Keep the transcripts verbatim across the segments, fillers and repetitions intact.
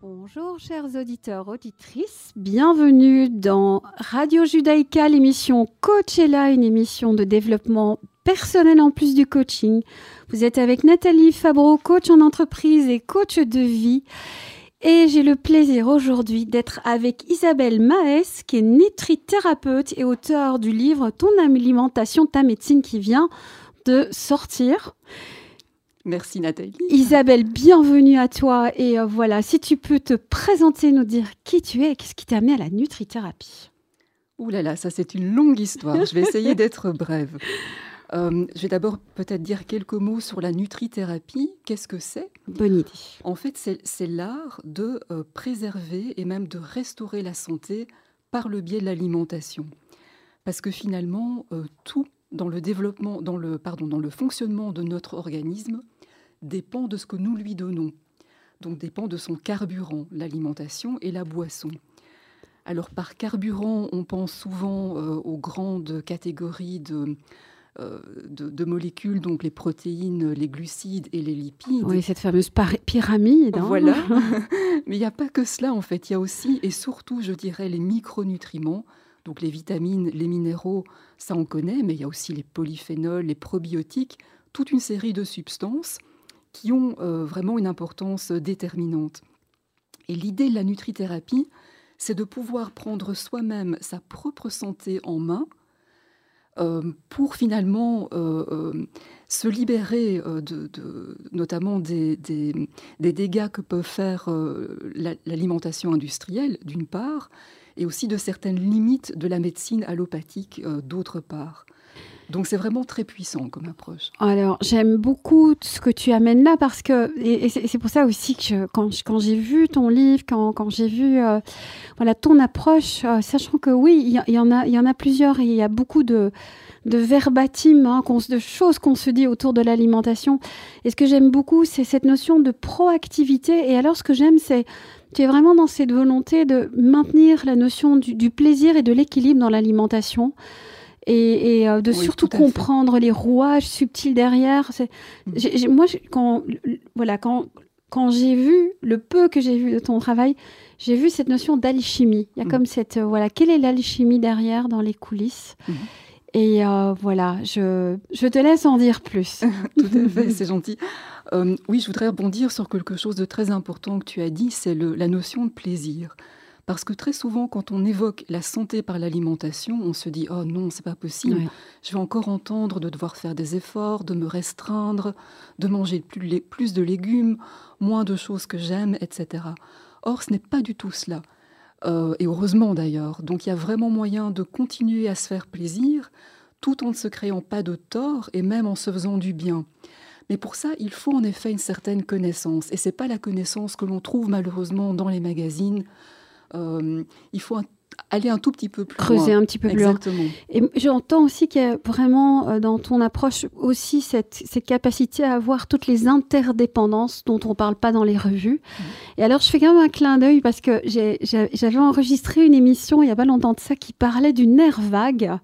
Bonjour chers auditeurs, auditrices, bienvenue dans Radio Judaïka, l'émission Coachella, une émission de développement personnel en plus du coaching. Vous êtes avec Nathalie Fabreau, coach en entreprise et coach de vie. Et j'ai le plaisir aujourd'hui d'être avec Isabelle Maes, qui est nutrithérapeute et auteure du livre « Ton alimentation, ta médecine » qui vient de sortir. Merci Nathalie. Isabelle, bienvenue à toi. Et euh, voilà, si tu peux te présenter, nous dire qui tu es et qu'est-ce qui t'a amené à la nutrithérapie. Ouh là là, ça c'est une longue histoire. Je vais essayer d'être brève. Euh, je vais d'abord peut-être dire quelques mots sur la nutrithérapie. Qu'est-ce que c'est ? Bonne idée. En fait, c'est, c'est l'art de euh, préserver et même de restaurer la santé par le biais de l'alimentation. Parce que finalement, euh, tout dans le développement, dans le, pardon, dans le fonctionnement de notre organisme dépend de ce que nous lui donnons. Donc dépend de son carburant, l'alimentation et la boisson. Alors par carburant, on pense souvent euh, aux grandes catégories de, euh, de, de molécules, donc les protéines, les glucides et les lipides. Oui, cette fameuse par- pyramide. Hein. Voilà. Mais il n'y a pas que cela en fait. Il y a aussi et surtout, je dirais, les micronutriments. Donc les vitamines, les minéraux, ça on connaît, mais il y a aussi les polyphénols, les probiotiques, toute une série de substances qui ont euh, vraiment une importance déterminante. Et l'idée de la nutrithérapie, c'est de pouvoir prendre soi-même sa propre santé en main euh, pour finalement euh, euh, se libérer euh, de, de, notamment des, des, des dégâts que peut faire euh, la, l'alimentation industrielle, d'une part, et aussi de certaines limites de la médecine allopathique, euh, d'autre part. Donc c'est vraiment très puissant comme approche. Alors j'aime beaucoup ce que tu amènes là parce que et, et c'est, c'est pour ça aussi que je, quand, quand j'ai vu ton livre, quand, quand j'ai vu euh, voilà ton approche, euh, sachant que oui il y, y en a il y en a plusieurs et il y a beaucoup de de verbatim, hein, qu'on, de choses qu'on se dit autour de l'alimentation. Et ce que j'aime beaucoup, c'est cette notion de proactivité. Et alors ce que j'aime, c'est tu es vraiment dans cette volonté de maintenir la notion du, du plaisir et de l'équilibre dans l'alimentation. Et, et euh, de oui, surtout comprendre fait. Les rouages subtils derrière. C'est, mmh. j'ai, j'ai, moi, quand, voilà, quand, quand j'ai vu, le peu que j'ai vu de ton travail, j'ai vu cette notion d'alchimie. Il y a mmh. comme cette, euh, voilà, quelle est l'alchimie derrière dans les coulisses mmh. Et euh, voilà, je, je te laisse en dire plus. Tout à fait, c'est gentil. Euh, oui, je voudrais rebondir sur quelque chose de très important que tu as dit, c'est le, la notion de plaisir. Parce que très souvent, quand on évoque la santé par l'alimentation, on se dit « Oh non, c'est pas possible, ouais. Je vais encore entendre de devoir faire des efforts, de me restreindre, de manger plus, plus de légumes, moins de choses que j'aime, et cetera » Or, ce n'est pas du tout cela. Euh, et heureusement d'ailleurs. Donc, il y a vraiment moyen de continuer à se faire plaisir, tout en ne se créant pas de tort et même en se faisant du bien. Mais pour ça, il faut en effet une certaine connaissance. Et ce n'est pas la connaissance que l'on trouve malheureusement dans les magazines. Euh, il faut un, aller un tout petit peu plus creuser loin. un petit peu plus Exactement. loin. Et j'entends aussi qu'il y a vraiment euh, dans ton approche aussi cette, cette capacité à avoir toutes les interdépendances dont on ne parle pas dans les revues. Mmh. Et alors je fais quand même un clin d'œil parce que j'ai, j'ai, j'avais enregistré une émission il n'y a pas longtemps de ça qui parlait du nerf vague.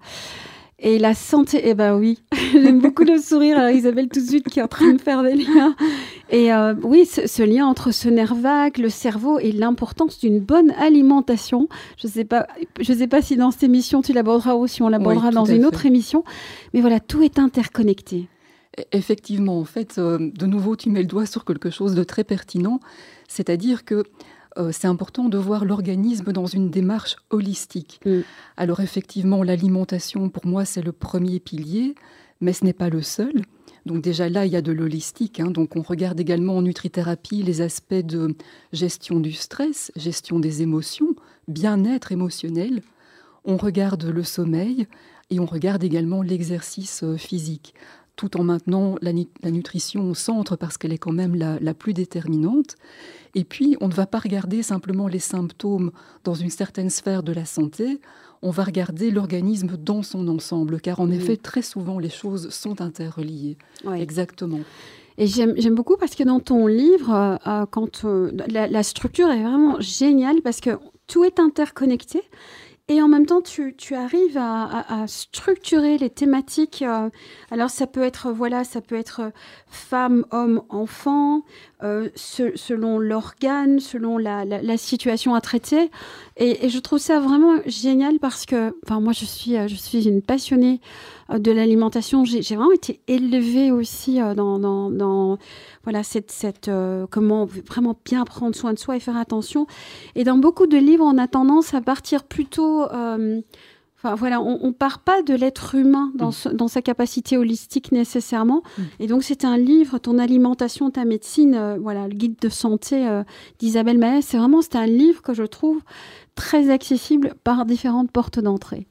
Et la santé, eh ben oui, j'aime beaucoup le sourire. Alors Isabelle tout de suite qui est en train de faire des liens. Et euh, oui, ce, ce lien entre ce nerf vague, le cerveau et l'importance d'une bonne alimentation. Je ne sais pas, je sais pas si dans cette émission tu l'aborderas ou si on l'abordera oui, dans une fait. autre émission. Mais voilà, tout est interconnecté. Effectivement, en fait, euh, de nouveau, tu mets le doigt sur quelque chose de très pertinent. C'est-à-dire que Euh, c'est important de voir l'organisme dans une démarche holistique. Mm. Alors effectivement, l'alimentation, pour moi, c'est le premier pilier, mais ce n'est pas le seul. Donc déjà là, il y a de l'holistique. Hein. Donc on regarde également en nutrithérapie les aspects de gestion du stress, gestion des émotions, bien-être émotionnel. On regarde le sommeil et on regarde également l'exercice euh, physique, tout en maintenant la, la nutrition au centre parce qu'elle est quand même la, la plus déterminante. Et puis, on ne va pas regarder simplement les symptômes dans une certaine sphère de la santé, on va regarder l'organisme dans son ensemble, car en oui. effet, très souvent, les choses sont interreliées. Oui. Exactement. Et j'aime, j'aime beaucoup parce que dans ton livre, euh, quand, euh, la, la structure est vraiment géniale parce que tout est interconnecté. Et en même temps, tu, tu arrives à, à, à structurer les thématiques. Euh, alors, ça peut être, voilà, ça peut être femme, homme, enfant, euh, se, selon l'organe, selon la, la, la situation à traiter. Et, et je trouve ça vraiment génial parce que, enfin, moi, je suis, je suis une passionnée de l'alimentation. J'ai, j'ai vraiment été élevée aussi euh, dans, dans, dans, voilà, cette, cette euh, comment vraiment bien prendre soin de soi et faire attention. Et dans beaucoup de livres, on a tendance à partir plutôt... Euh, enfin, voilà, on ne part pas de l'être humain dans, ce, dans sa capacité holistique nécessairement. Mmh. Et donc, c'est un livre, Ton alimentation, ta médecine, euh, voilà, le guide de santé euh, d'Isabelle Maës. C'est vraiment c'est un livre que je trouve très accessible par différentes portes d'entrée.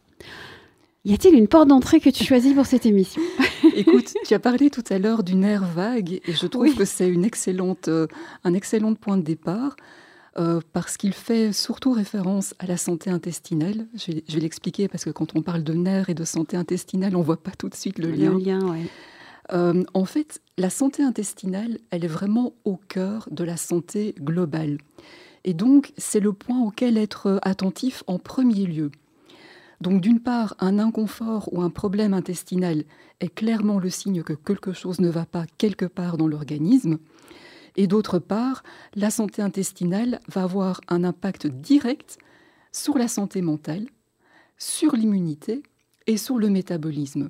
Y a-t-il une porte d'entrée que tu choisis pour cette émission? Écoute, tu as parlé tout à l'heure du nerf vague et je trouve oui. que c'est une excellente, euh, un excellent point de départ euh, parce qu'il fait surtout référence à la santé intestinale. Je vais, je vais l'expliquer parce que quand on parle de nerfs et de santé intestinale, on ne voit pas tout de suite le, le lien. lien ouais. euh, en fait, la santé intestinale, elle est vraiment au cœur de la santé globale. Et donc, c'est le point auquel être attentif en premier lieu. Donc, d'une part, un inconfort ou un problème intestinal est clairement le signe que quelque chose ne va pas quelque part dans l'organisme. Et d'autre part, la santé intestinale va avoir un impact direct sur la santé mentale, sur l'immunité et sur le métabolisme.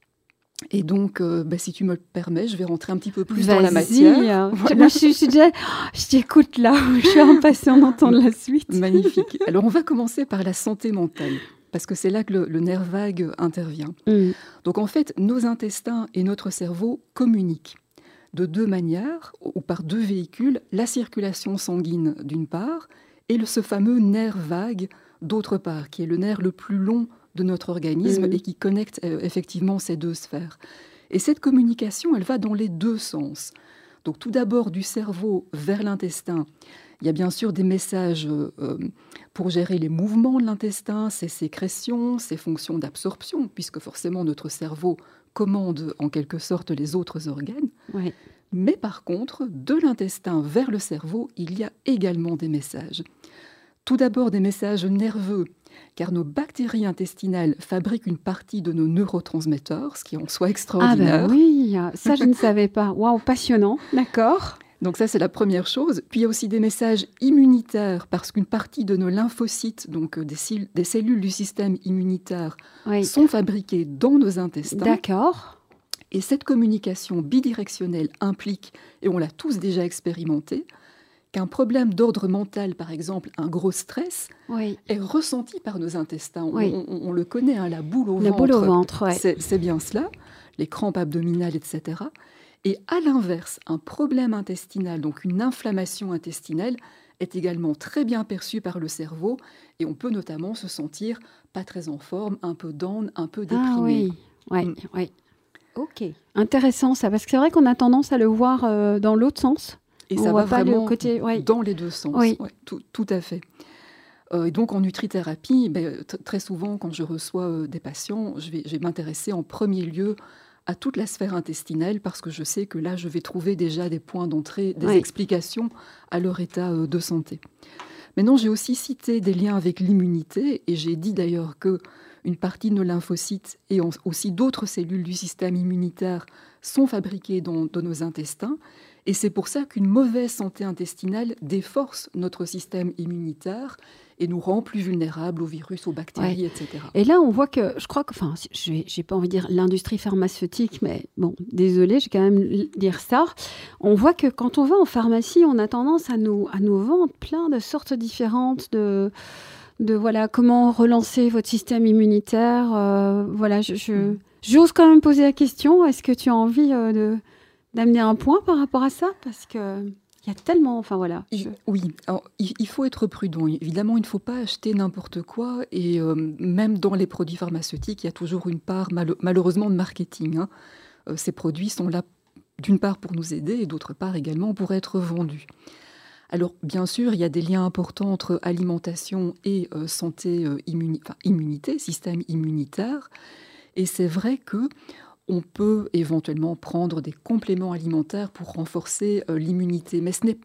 Et donc, euh, bah, si tu me le permets, je vais rentrer un petit peu plus Vas-y, dans la matière. Voilà. Moi, je, je, suis déjà, je t'écoute là, je suis impatiente d'entendre la suite. Magnifique. Alors, on va commencer par la santé mentale. Parce que c'est là que le, le nerf vague intervient. Mmh. Donc en fait, nos intestins et notre cerveau communiquent de deux manières, ou par deux véhicules, la circulation sanguine d'une part, et le, ce fameux nerf vague d'autre part, qui est le nerf le plus long de notre organisme mmh. et qui connecte euh, effectivement ces deux sphères. Et cette communication, elle va dans les deux sens. Donc tout d'abord du cerveau vers l'intestin. Il y a bien sûr des messages euh, pour gérer les mouvements de l'intestin, ses sécrétions, ses fonctions d'absorption, puisque forcément notre cerveau commande en quelque sorte les autres organes. Oui. Mais par contre, de l'intestin vers le cerveau, il y a également des messages. Tout d'abord des messages nerveux, car nos bactéries intestinales fabriquent une partie de nos neurotransmetteurs, ce qui est en soi extraordinaire. Ah ben oui, ça je ne savais pas. Waouh, passionnant, d'accord. Donc ça, c'est la première chose. Puis il y a aussi des messages immunitaires, parce qu'une partie de nos lymphocytes, donc des, cil- des cellules du système immunitaire, oui. sont fabriquées dans nos intestins. D'accord. Et cette communication bidirectionnelle implique, et on l'a tous déjà expérimenté, qu'un problème d'ordre mental, par exemple un gros stress, oui. est ressenti par nos intestins. Oui. On, on, on le connaît, hein, la boule au la ventre. Boule au ventre, ouais. c'est, c'est bien cela, les crampes abdominales, et cetera. Et à l'inverse, un problème intestinal, donc une inflammation intestinale, est également très bien perçu par le cerveau et on peut notamment se sentir pas très en forme, un peu down, un peu déprimé. Ah oui, ouais, mm. ouais. Ok. Intéressant ça, parce que c'est vrai qu'on a tendance à le voir euh, dans l'autre sens. Et on ça voit va pas vraiment le côté, ouais. dans les deux sens. Oui. Ouais, tout, tout à fait. Euh, et donc en nutrithérapie, ben, t- très souvent quand je reçois euh, des patients, je vais, je vais m'intéresser en premier lieu à toute la sphère intestinale parce que je sais que là, je vais trouver déjà des points d'entrée, des oui. explications à leur état euh, de santé. Maintenant, j'ai aussi cité des liens avec l'immunité et j'ai dit d'ailleurs qu'une partie de nos lymphocytes et aussi d'autres cellules du système immunitaire sont fabriquées dans, dans nos intestins. Et c'est pour ça qu'une mauvaise santé intestinale déforce notre système immunitaire et nous rend plus vulnérables aux virus, aux bactéries, ouais. et cetera. Et là, on voit que, je crois que, enfin, je n'ai pas envie de dire l'industrie pharmaceutique, mais bon, désolée, je vais quand même dire ça. On voit que quand on va en pharmacie, on a tendance à nous, à nous vendre plein de sortes différentes de... de voilà, comment relancer votre système immunitaire. Euh, voilà, je, je, mmh. j'ose quand même poser la question, est-ce que tu as envie euh, de... d'amener un point par rapport à ça, parce que il y a tellement, enfin voilà. Je... Oui, alors, il, il faut être prudent. Évidemment, il ne faut pas acheter n'importe quoi, et euh, même dans les produits pharmaceutiques, il y a toujours une part mal, malheureusement de marketing. Hein. Euh, ces produits sont là d'une part pour nous aider, et d'autre part également pour être vendus. Alors, bien sûr, il y a des liens importants entre alimentation et euh, santé, euh, immuni- enfin, immunité, système immunitaire, et c'est vrai que on peut éventuellement prendre des compléments alimentaires pour renforcer euh, l'immunité. Mais ce n'est pas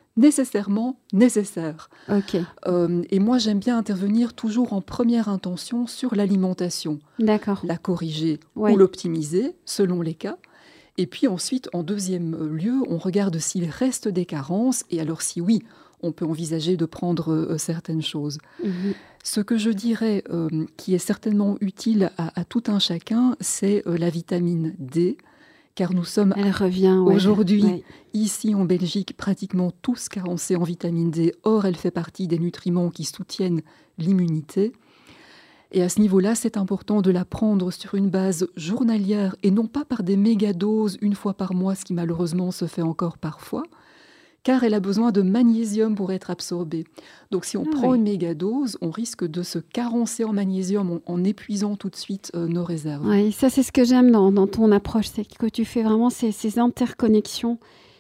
nécessairement nécessaire. Okay. Euh, et moi, j'aime bien intervenir toujours en première intention sur l'alimentation. D'accord. La corriger ouais. ou l'optimiser, selon les cas. Et puis ensuite, en deuxième lieu, on regarde s'il reste des carences. Et alors, si oui, on peut envisager de prendre euh, certaines choses. Mmh. Ce que je dirais euh, qui est certainement utile à, à tout un chacun, c'est euh, la vitamine D. Car nous sommes Elle revient, ouais. aujourd'hui, ouais. ici en Belgique, pratiquement tous carencés en vitamine D. Or, elle fait partie des nutriments qui soutiennent l'immunité. Et à ce niveau-là, c'est important de la prendre sur une base journalière et non pas par des mégadoses une fois par mois, ce qui malheureusement se fait encore parfois, car elle a besoin de magnésium pour être absorbée. Donc si on ah, prend oui. une mégadose, on risque de se carencer en magnésium en, en épuisant tout de suite euh, nos réserves. Oui, ça c'est ce que j'aime dans, dans ton approche, c'est que tu fais vraiment ces, ces interconnexions.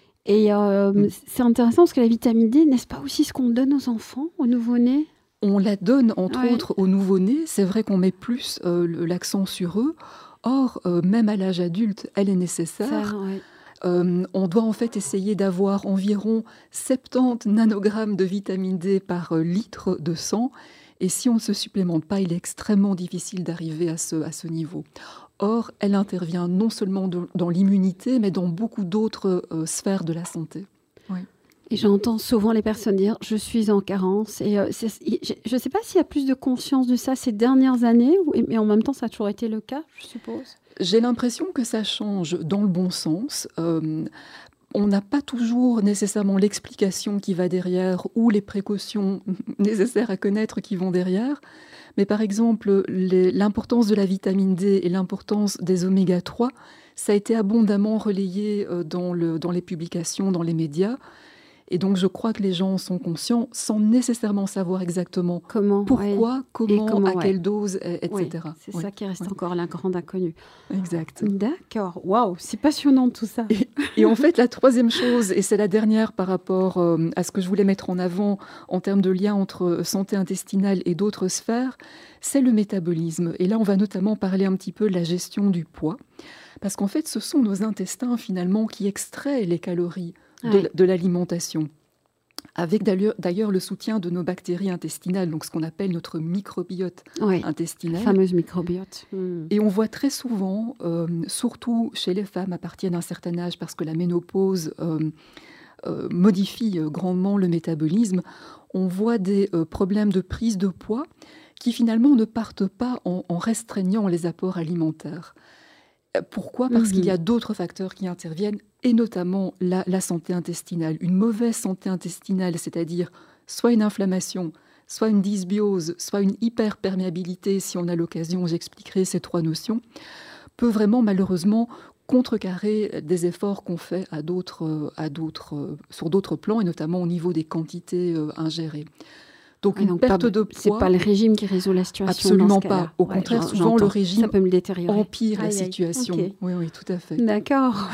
Et euh, mm. c'est intéressant parce que la vitamine D, n'est-ce pas aussi ce qu'on donne aux enfants, aux nouveau-nés ? On la donne entre ouais. autres aux nouveau-nés, c'est vrai qu'on met plus euh, l'accent sur eux. Or, euh, même à l'âge adulte, elle est nécessaire. Ça, ouais. Euh, on doit en fait essayer d'avoir environ soixante-dix nanogrammes de vitamine D par euh, litre de sang. Et si on ne se supplémente pas, il est extrêmement difficile d'arriver à ce, à ce niveau. Or, elle intervient non seulement de, dans l'immunité, mais dans beaucoup d'autres euh, sphères de la santé. Oui. Et j'entends souvent les personnes dire « je suis en carence ». Et euh, je ne sais pas s'il y a plus de conscience de ça ces dernières années, mais en même temps, ça a toujours été le cas, je suppose. J'ai l'impression que ça change dans le bon sens. Euh, on n'a pas toujours nécessairement l'explication qui va derrière ou les précautions nécessaires à connaître qui vont derrière. Mais par exemple, l'importance de la vitamine D et l'importance des oméga trois, ça a été abondamment relayé dans, le, dans les publications, dans les médias. Et donc, je crois que les gens sont conscients sans nécessairement savoir exactement comment, pourquoi, ouais. comment, comment, à ouais. quelle dose, et cetera. Oui, c'est ouais. ça qui reste ouais. encore la grande inconnue. Exact. D'accord. Waouh, c'est passionnant tout ça. Et, et en fait, la troisième chose, et c'est la dernière par rapport euh, à ce que je voulais mettre en avant en termes de lien entre santé intestinale et d'autres sphères, c'est le métabolisme. Et là, on va notamment parler un petit peu de la gestion du poids. Parce qu'en fait, ce sont nos intestins, finalement, qui extraient les calories de, ouais. de l'alimentation, avec d'ailleurs le soutien de nos bactéries intestinales, donc ce qu'on appelle notre microbiote oui, intestinal. La fameuse microbiote. Mmh. Et on voit très souvent, euh, surtout chez les femmes à partir d'un certain âge, parce que la ménopause euh, euh, modifie grandement le métabolisme, on voit des euh, problèmes de prise de poids qui finalement ne partent pas en, en restreignant les apports alimentaires. Pourquoi ? Parce mmh. qu'il y a d'autres facteurs qui interviennent, et notamment la, la santé intestinale. Une mauvaise santé intestinale, c'est-à-dire soit une inflammation, soit une dysbiose, soit une hyperperméabilité, si on a l'occasion, j'expliquerai ces trois notions, peut vraiment malheureusement contrecarrer des efforts qu'on fait à d'autres, à d'autres, sur d'autres plans, et notamment au niveau des quantités euh, ingérées. Donc, une donc perte pas, de poids... C'est pas le régime qui résout la situation. Absolument dans ce pas. Au ouais, contraire, souvent, le régime ça peut me détériorer. empire aïe, la situation. Okay. Oui, oui, tout à fait. D'accord.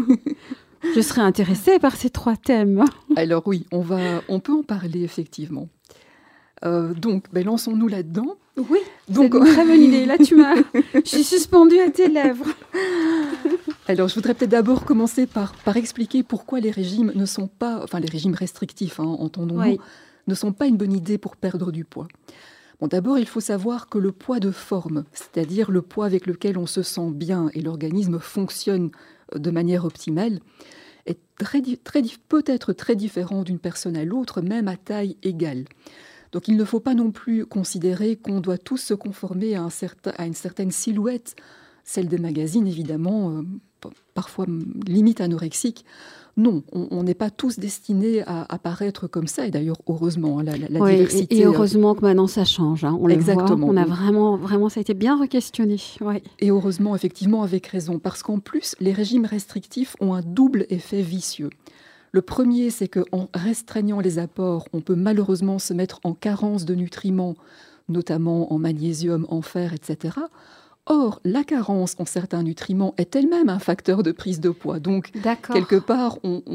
Je serais intéressée par ces trois thèmes. Alors oui, on, va, on peut en parler, effectivement. Euh, donc, ben, lançons-nous là-dedans. Oui, donc, c'est une très bonne idée. Là, tu m'as... Je suis suspendue à tes lèvres. Alors, je voudrais peut-être d'abord commencer par, par expliquer pourquoi les régimes ne sont pas... Enfin, les régimes restrictifs, hein, entendons-nous, oui. ne sont pas une bonne idée pour perdre du poids. Bon, d'abord, il faut savoir que le poids de forme, c'est-à-dire le poids avec lequel on se sent bien et l'organisme fonctionne de manière optimale, est très, très, peut être très différent d'une personne à l'autre, même à taille égale. Donc, il ne faut pas non plus considérer qu'on doit tous se conformer à, un certain, à une certaine silhouette, celle des magazines, évidemment, euh, parfois limite anorexique. Non, on n'est pas tous destinés à apparaître comme ça, et d'ailleurs, heureusement, la, la, la oui, diversité... Et, et heureusement que maintenant, ça change, hein, on Exactement. le voit, on a vraiment, vraiment, ça a été bien re-questionné. Ouais. Et heureusement, effectivement, avec raison, parce qu'en plus, les régimes restrictifs ont un double effet vicieux. Le premier, c'est qu'en restreignant les apports, on peut malheureusement se mettre en carence de nutriments, notamment en magnésium, en fer, et cetera. Or, la carence en certains nutriments est elle-même un facteur de prise de poids. Donc, quelque part, on, on,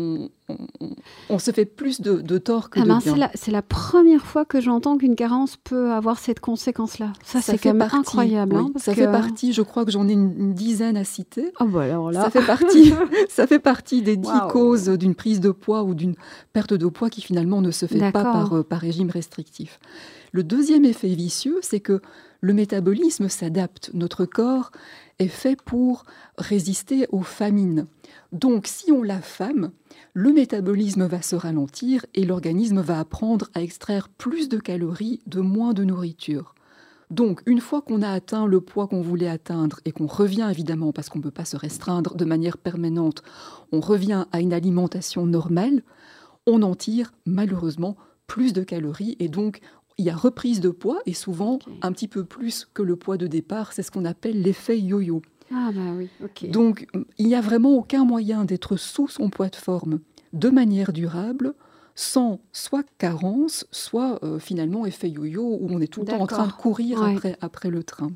on, on, on se fait plus de, de tort que ah de ben, bien. C'est la, c'est la première fois que j'entends qu'une carence peut avoir cette conséquence-là. Ça, ça c'est quand même partie, incroyable. Oui, hein, parce ça que... fait partie, je crois que j'en ai une, une dizaine à citer. Oh bah alors là. Ça fait partie, ça fait partie des dix Wow. causes d'une prise de poids ou d'une perte de poids qui finalement ne se fait D'accord. pas par, par régime restrictif. Le deuxième effet vicieux, c'est que le métabolisme s'adapte. Notre corps est fait pour résister aux famines. Donc, si on l'affame, le métabolisme va se ralentir et l'organisme va apprendre à extraire plus de calories de moins de nourriture. Donc, une fois qu'on a atteint le poids qu'on voulait atteindre et qu'on revient évidemment, parce qu'on ne peut pas se restreindre de manière permanente, on revient à une alimentation normale, on en tire malheureusement plus de calories et donc il y a reprise de poids et souvent okay. un petit peu plus que le poids de départ. C'est ce qu'on appelle l'effet yo-yo. Ah bah oui, ok. Donc, il n'y a vraiment aucun moyen d'être sous son poids de forme de manière durable sans soit carence, soit euh, finalement effet yo-yo où on est tout le temps en train de courir ouais. après, après le train.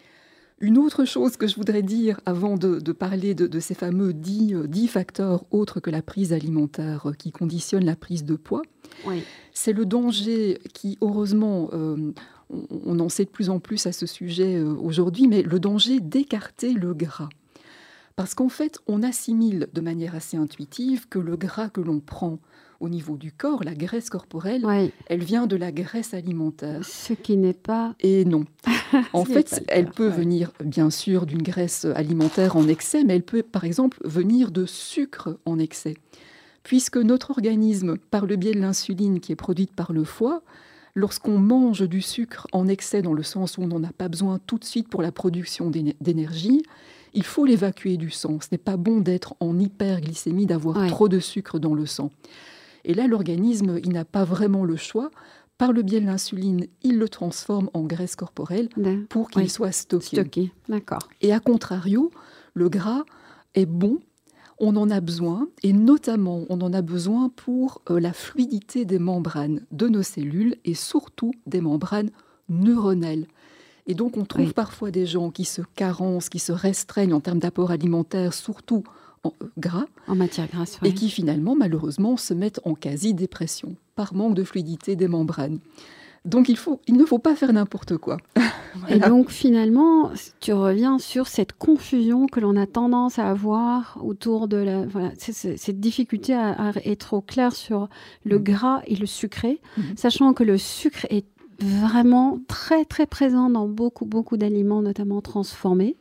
Une autre chose que je voudrais dire avant de, de parler de, de ces fameux dix, dix facteurs autres que la prise alimentaire qui conditionnent la prise de poids, oui. c'est le danger qui, heureusement, euh, on, on en sait de plus en plus à ce sujet euh, aujourd'hui, mais le danger d'écarter le gras. Parce qu'en fait, on assimile de manière assez intuitive que le gras que l'on prend au niveau du corps, la graisse corporelle, oui. elle vient de la graisse alimentaire. Ce qui n'est pas... Et non. En fait, elle peut ouais. venir, bien sûr, d'une graisse alimentaire en excès, mais elle peut, par exemple, venir de sucre en excès. Puisque notre organisme, par le biais de l'insuline qui est produite par le foie, lorsqu'on mange du sucre en excès, dans le sens où on n'en a pas besoin tout de suite pour la production d'énergie, il faut l'évacuer du sang. Ce n'est pas bon d'être en hyperglycémie, d'avoir ouais. trop de sucre dans le sang. Et là, l'organisme, il n'a pas vraiment le choix. Par le biais de l'insuline, il le transforme en graisse corporelle pour qu'il oui. soit stocké. Stocké, d'accord. Et à contrario, le gras est bon, on en a besoin, et notamment, on en a besoin pour euh, la fluidité des membranes de nos cellules et surtout des membranes neuronales. Et donc, on trouve oui. parfois des gens qui se carencent, qui se restreignent en termes d'apport alimentaire, surtout en euh, gras, en matière grasse, oui. et qui finalement, malheureusement, se mettent en quasi-dépression par manque de fluidité des membranes. Donc, il, faut, il ne faut pas faire n'importe quoi. Voilà. Et donc, finalement, tu reviens sur cette confusion que l'on a tendance à avoir autour de la... Voilà, c'est, c'est, cette difficulté à, à être au clair sur le mmh. gras et le sucré, mmh. sachant que le sucre est vraiment très, très présent dans beaucoup, beaucoup d'aliments, notamment transformés.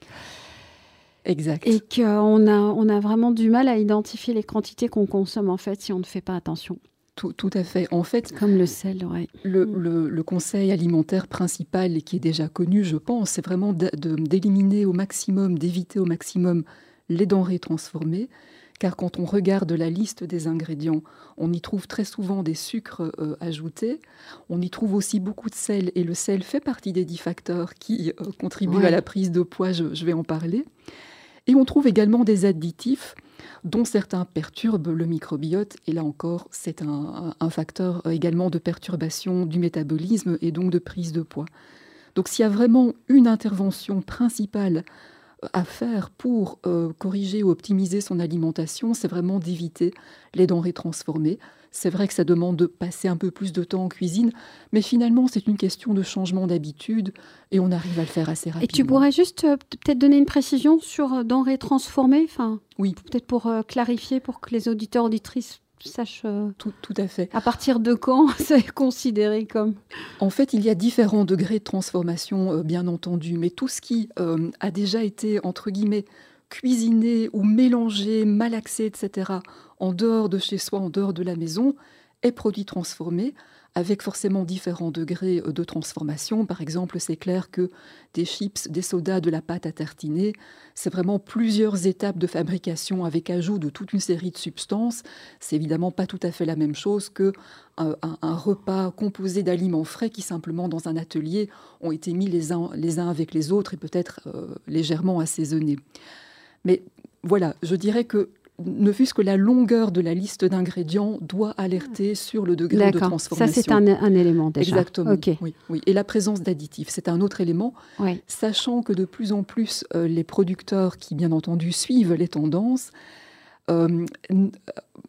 Exact. Et qu'on a, on a vraiment du mal à identifier les quantités qu'on consomme, en fait, si on ne fait pas attention. Tout, tout à fait. En fait, comme le sel, ouais. Le, mm. le, le conseil alimentaire principal, et qui est déjà connu, je pense, c'est vraiment de, de, d'éliminer au maximum, d'éviter au maximum les denrées transformées. Car quand on regarde la liste des ingrédients, on y trouve très souvent des sucres euh, ajoutés. On y trouve aussi beaucoup de sel. Et le sel fait partie des dix facteurs qui euh, contribuent ouais. à la prise de poids. Je, je vais en parler. Et on trouve également des additifs dont certains perturbent le microbiote. Et là encore, c'est un, un facteur également de perturbation du métabolisme et donc de prise de poids. Donc s'il y a vraiment une intervention principale à faire pour euh, corriger ou optimiser son alimentation, c'est vraiment d'éviter les denrées transformées. C'est vrai que ça demande de passer un peu plus de temps en cuisine, mais finalement, c'est une question de changement d'habitude et on arrive à le faire assez rapidement. Et tu pourrais juste euh, peut-être donner une précision sur euh, denrées transformées, enfin, oui. peut-être pour euh, clarifier, pour que les auditeurs, auditrices sachent euh, tout, tout à fait. À partir de quand c'est considéré comme... En fait, il y a différents degrés de transformation, euh, bien entendu, mais tout ce qui euh, a déjà été, entre guillemets, cuisiné ou mélangé, malaxé, et cetera, en dehors de chez soi, en dehors de la maison, est produit transformé, avec forcément différents degrés de transformation. Par exemple, c'est clair que des chips, des sodas, de la pâte à tartiner, c'est vraiment plusieurs étapes de fabrication avec ajout de toute une série de substances. C'est évidemment pas tout à fait la même chose qu'un un, un repas composé d'aliments frais qui, simplement, dans un atelier, ont été mis les uns, les uns avec les autres et peut-être euh, légèrement assaisonnés. Mais voilà, je dirais que ne fût-ce que la longueur de la liste d'ingrédients doit alerter sur le degré D'accord. de transformation. Ça, c'est un, un élément déjà. Exactement. Okay. Oui, oui. Et la présence d'additifs, c'est un autre élément, oui. Sachant que de plus en plus, euh, les producteurs qui, bien entendu, suivent les tendances, euh,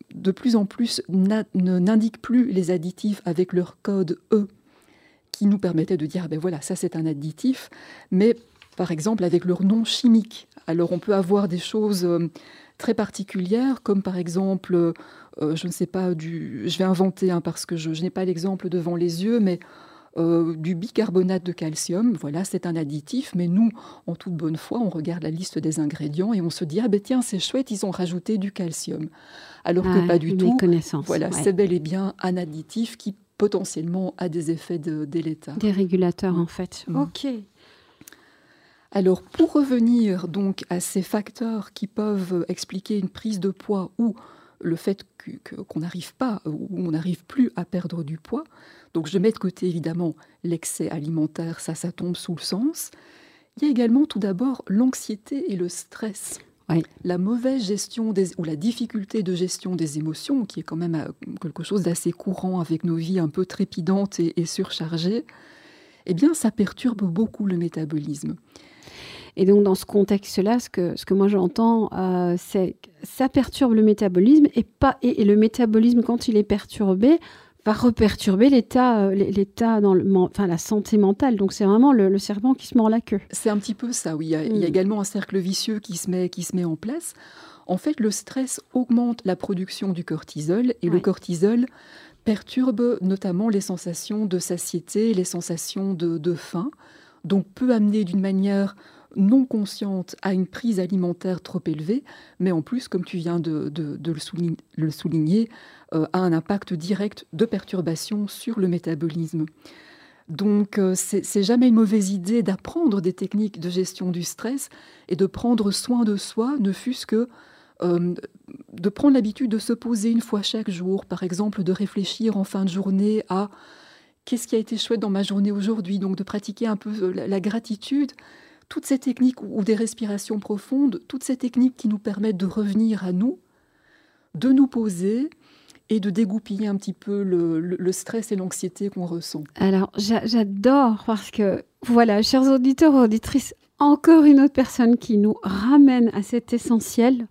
de plus en plus na- n'indiquent plus les additifs avec leur code E, qui nous permettait de dire, ah ben voilà, ça c'est un additif, mais par exemple avec leur nom chimique. Alors on peut avoir des choses euh, très particulières, comme par exemple, euh, je ne sais pas, du, je vais inventer hein, parce que je, je n'ai pas l'exemple devant les yeux, mais euh, du bicarbonate de calcium, voilà, c'est un additif, mais nous, en toute bonne foi, on regarde la liste des ingrédients et on se dit, ah ben tiens, c'est chouette, ils ont rajouté du calcium. Alors ah, que pas du tout, voilà, ouais. C'est bel et bien un additif qui potentiellement a des effets de, délétères. Des régulateurs, mmh. en fait. Mmh. Ok. Alors, pour revenir donc à ces facteurs qui peuvent expliquer une prise de poids ou le fait que, que, qu'on n'arrive pas ou on n'arrive plus à perdre du poids, donc je mets de côté évidemment l'excès alimentaire, ça, ça tombe sous le sens. Il y a également tout d'abord l'anxiété et le stress. Oui. La mauvaise gestion des, ou la difficulté de gestion des émotions, qui est quand même quelque chose d'assez courant avec nos vies un peu trépidantes et, et surchargées, eh bien, ça perturbe beaucoup le métabolisme. Et donc, dans ce contexte-là, ce que, ce que moi j'entends, euh, c'est que ça perturbe le métabolisme et, pas, et, et le métabolisme, quand il est perturbé, va reperturber l'état, euh, l'état dans le, enfin, la santé mentale. Donc, c'est vraiment le, le serpent qui se mord la queue. C'est un petit peu ça, oui. Il y a, mmh. il y a également un cercle vicieux qui se met, qui se met en place. En fait, le stress augmente la production du cortisol et ouais. le cortisol perturbe notamment les sensations de satiété, les sensations de, de faim. Donc, peut amener d'une manière non consciente à une prise alimentaire trop élevée, mais en plus, comme tu viens de, de, de le souligner, le souligner euh, a un impact direct de perturbation sur le métabolisme. Donc, euh, c'est, c'est jamais une mauvaise idée d'apprendre des techniques de gestion du stress et de prendre soin de soi, ne fût-ce que euh, de prendre l'habitude de se poser une fois chaque jour, par exemple, de réfléchir en fin de journée à qu'est-ce qui a été chouette dans ma journée aujourd'hui, donc de pratiquer un peu la, la gratitude. Toutes ces techniques ou des respirations profondes, toutes ces techniques qui nous permettent de revenir à nous, de nous poser et de dégoupiller un petit peu le, le, le stress et l'anxiété qu'on ressent. Alors, j'a, j'adore parce que, voilà, chers auditeurs et auditrices, encore une autre personne qui nous ramène à cet essentiel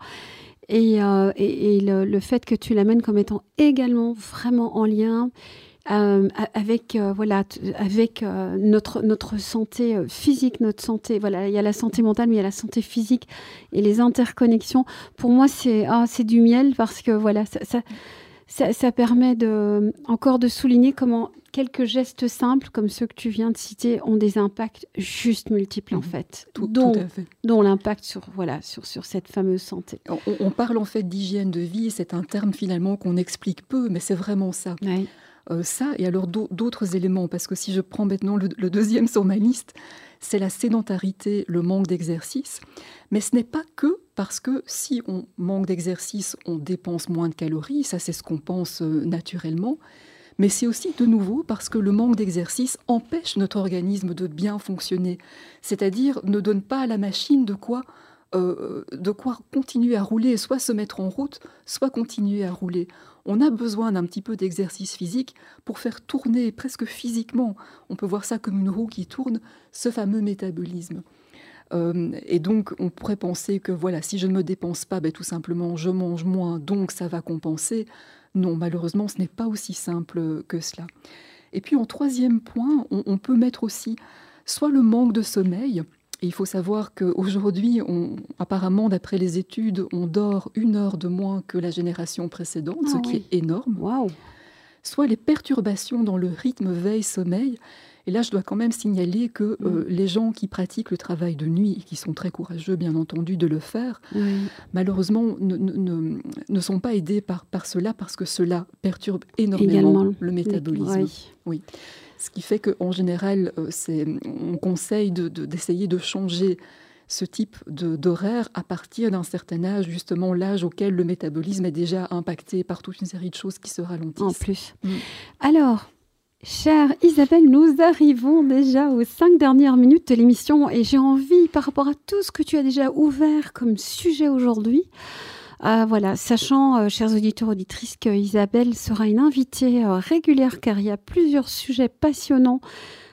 et, euh, et, et le, le fait que tu l'amènes comme étant également vraiment en lien Euh, avec euh, voilà t- avec euh, notre notre santé euh, physique, notre santé, voilà, il y a la santé mentale mais il y a la santé physique et les interconnexions. Pour moi c'est ah, c'est du miel parce que voilà ça, ça ça ça permet de encore de souligner comment quelques gestes simples comme ceux que tu viens de citer ont des impacts juste multiples mmh. en fait, tout, dont, tout à fait. dont l'impact sur voilà sur sur cette fameuse santé. On, on parle en fait d'hygiène de vie, c'est un terme finalement qu'on explique peu, mais c'est vraiment ça. Oui. Euh, ça, et alors d'autres éléments, parce que si je prends maintenant le, le deuxième sur ma liste, c'est la sédentarité, le manque d'exercice. Mais ce n'est pas que parce que si on manque d'exercice, on dépense moins de calories, ça c'est ce qu'on pense euh, naturellement, mais c'est aussi de nouveau parce que le manque d'exercice empêche notre organisme de bien fonctionner, c'est-à-dire ne donne pas à la machine de quoi... Euh, de quoi continuer à rouler, soit se mettre en route, soit continuer à rouler. On a besoin d'un petit peu d'exercice physique pour faire tourner presque physiquement, on peut voir ça comme une roue qui tourne, ce fameux métabolisme. Euh, et donc on pourrait penser que voilà, si je ne me dépense pas, ben, tout simplement je mange moins, donc ça va compenser. Non, malheureusement ce n'est pas aussi simple que cela. Et puis en troisième point, on, on peut mettre aussi soit le manque de sommeil. Et il faut savoir qu'aujourd'hui, on, apparemment, d'après les études, on dort une heure de moins que la génération précédente, ah, ce qui oui. est énorme. Wow. Soit les perturbations dans le rythme veille-sommeil. Et là, je dois quand même signaler que mmh. euh, les gens qui pratiquent le travail de nuit, et qui sont très courageux, bien entendu, de le faire, oui. malheureusement, ne, ne, ne sont pas aidés par, par cela, parce que cela perturbe énormément Également. le métabolisme. Oui. oui. Ce qui fait qu'en général, euh, c'est, on conseille de, de, d'essayer de changer ce type de, d'horaire à partir d'un certain âge, justement l'âge auquel le métabolisme est déjà impacté par toute une série de choses qui se ralentissent. En plus. Mm. Alors, chère Isabelle, nous arrivons déjà aux cinq dernières minutes de l'émission et j'ai envie, par rapport à tout ce que tu as déjà ouvert comme sujet aujourd'hui, Euh, voilà, sachant, euh, chers auditeurs, auditrices, qu'Isabelle sera une invitée euh, régulière car il y a plusieurs sujets passionnants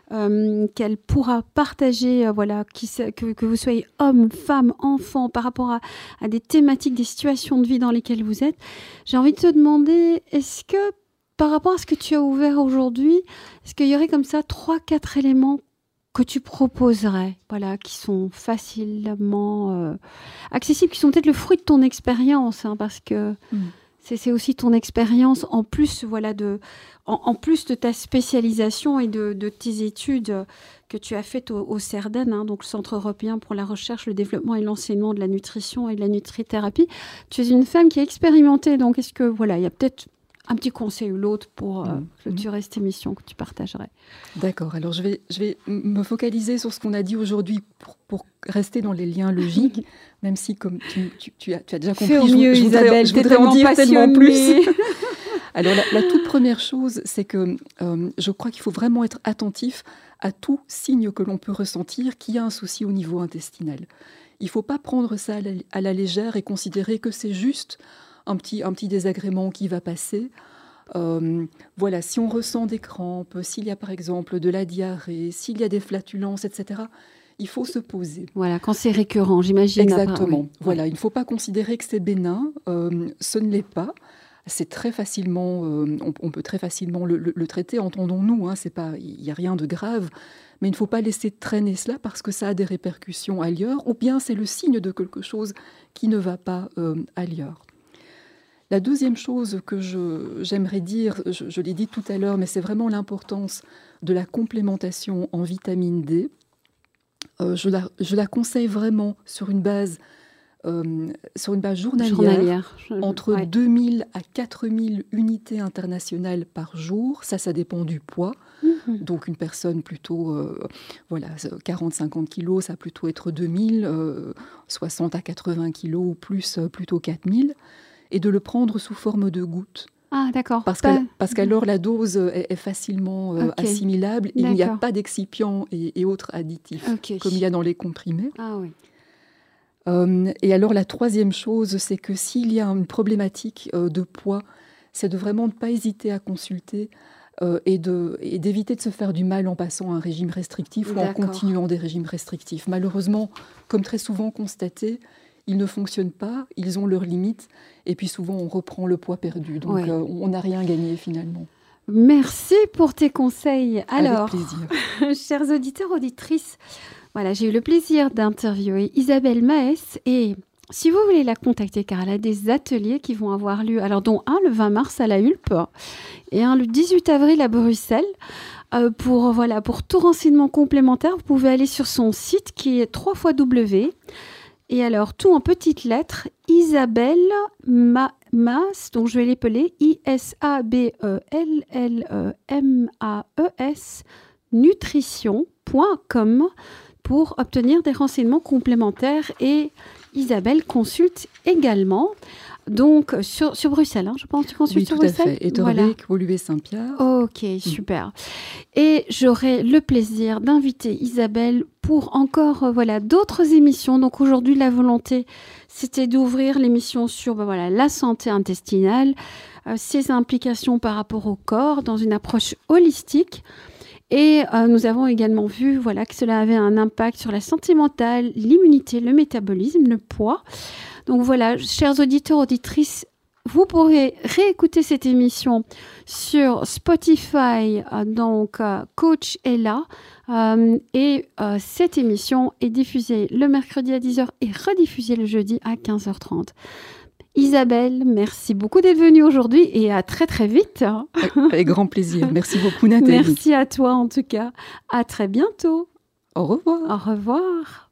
euh, qu'elle pourra partager, euh, voilà, qui, que, que vous soyez homme, femme, enfant, par rapport à, à des thématiques, des situations de vie dans lesquelles vous êtes. J'ai envie de te demander, est-ce que par rapport à ce que tu as ouvert aujourd'hui, est-ce qu'il y aurait comme ça trois, quatre éléments que tu proposerais, voilà, qui sont facilement euh, accessibles, qui sont peut-être le fruit de ton expérience, hein, parce que mmh. c'est, c'est aussi ton expérience en plus, voilà, de, en, en plus de ta spécialisation et de, de tes études que tu as faites au, au CERDEN, hein, donc le Centre européen pour la recherche, le développement et l'enseignement de la nutrition et de la nutrithérapie. Tu es une femme qui a expérimenté, donc est-ce que, voilà, il y a peut-être un petit conseil ou l'autre pour euh, mmh. clôturer cette émission que tu partagerais. D'accord. Alors, je vais, je vais me focaliser sur ce qu'on a dit aujourd'hui pour, pour rester dans les liens logiques, même si, comme tu, tu, tu, as, tu as déjà compris, Fais au mieux, je, je voudrais, Isabelle, je voudrais en dire tellement passionnée. plus. Alors, la, la toute première chose, c'est que euh, je crois qu'il faut vraiment être attentif à tout signe que l'on peut ressentir qui a un souci au niveau intestinal. Il ne faut pas prendre ça à la, à la légère et considérer que c'est juste Un petit, un petit désagrément qui va passer. Euh, voilà, si on ressent des crampes, s'il y a par exemple de la diarrhée, s'il y a des flatulences, et cetera, il faut se poser. Voilà, quand c'est récurrent, j'imagine. Exactement. Oui. Voilà, ouais. Il ne faut pas considérer que c'est bénin. Euh, ce ne l'est pas. C'est très facilement, euh, on, on peut très facilement le, le, le traiter, entendons-nous. Hein, c'est pas, il n'y a rien de grave. Mais il ne faut pas laisser traîner cela parce que ça a des répercussions ailleurs, ou bien c'est le signe de quelque chose qui ne va pas euh, ailleurs. La deuxième chose que je, j'aimerais dire, je, je l'ai dit tout à l'heure, mais c'est vraiment l'importance de la complémentation en vitamine D. Euh, je, la, je la conseille vraiment sur une base, euh, sur une base journalière, journalière je, entre ouais. deux mille à quatre mille unités internationales par jour. Ça, ça dépend du poids. Mmh. Donc une personne plutôt, euh, voilà, quarante à cinquante kilos, ça va plutôt être deux mille, euh, soixante à quatre-vingts kilos ou plus, euh, plutôt quatre mille. Et de le prendre sous forme de gouttes. Ah, d'accord. Parce, pas... parce qu'alors la dose est, est facilement euh, okay. assimilable. Il n'y a pas d'excipients et, et autres additifs, okay. comme il y a dans les comprimés. Ah oui. Euh, et alors la troisième chose, c'est que s'il y a une problématique euh, de poids, c'est de vraiment ne pas hésiter à consulter euh, et, de, et d'éviter de se faire du mal en passant à un régime restrictif D'accord. ou en continuant des régimes restrictifs. Malheureusement, comme très souvent constaté, ils ne fonctionnent pas, ils ont leurs limites, et puis souvent on reprend le poids perdu. Donc ouais. euh, on n'a rien gagné finalement. Merci pour tes conseils. Alors, avec plaisir. Chers auditeurs, auditrices, voilà, j'ai eu le plaisir d'interviewer Isabelle Maes, et si vous voulez la contacter, car elle a des ateliers qui vont avoir lieu, alors dont un le vingt mars à la Hulpe, et un le dix-huit avril à Bruxelles. Euh, pour, voilà, pour tout renseignement complémentaire, vous pouvez aller sur son site qui est w w w. Et alors, tout en petites lettres, Isabelle Ma- Maes, donc je vais l'épeler, I S A B E L L E M A E S, nutrition point com pour obtenir des renseignements complémentaires. Et Isabelle consulte également, donc sur, sur Bruxelles, hein, je pense que tu consultes oui, sur Bruxelles. Oui, tout à fait. Etterbeek, voilà. Woluwe-Saint-Pierre. Ok, super. Mmh. Et j'aurai le plaisir d'inviter Isabelle pour encore euh, voilà, d'autres émissions. Donc aujourd'hui, la volonté, c'était d'ouvrir l'émission sur ben, voilà, la santé intestinale, euh, ses implications par rapport au corps, dans une approche holistique. Et euh, nous avons également vu voilà, que cela avait un impact sur la santé mentale, l'immunité, le métabolisme, le poids. Donc voilà, chers auditeurs, auditrices, vous pourrez réécouter cette émission sur Spotify, euh, donc euh, Coach est là. Euh, et euh, cette émission est diffusée le mercredi à dix heures et rediffusée le jeudi à quinze heures trente. Isabelle, merci beaucoup d'être venue aujourd'hui et à très très vite. Avec grand plaisir. Merci beaucoup Nathalie. Merci à toi en tout cas. À très bientôt. Au revoir. Au revoir.